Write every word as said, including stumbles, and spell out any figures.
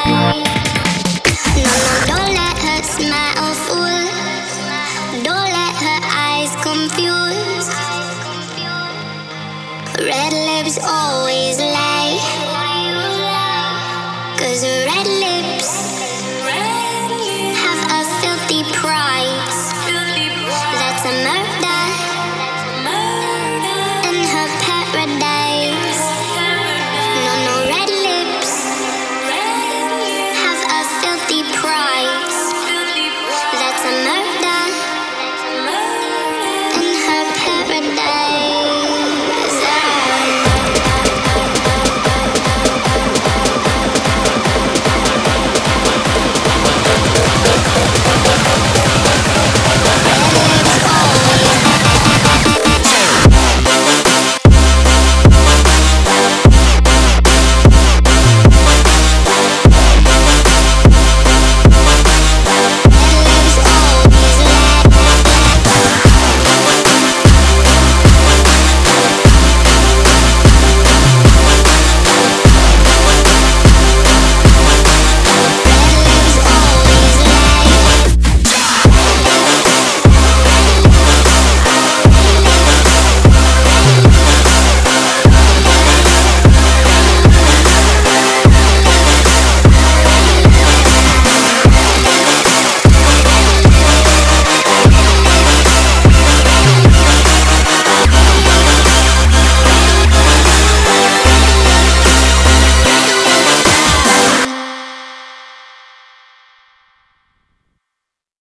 No, no, don't let her smile fool. Don't let her eyes confuse. Red lips always lie. Cause red lips have a filthy price. That's a murder in her paradise. No, no, red lips have a filthy price. That's a murder in her paradise.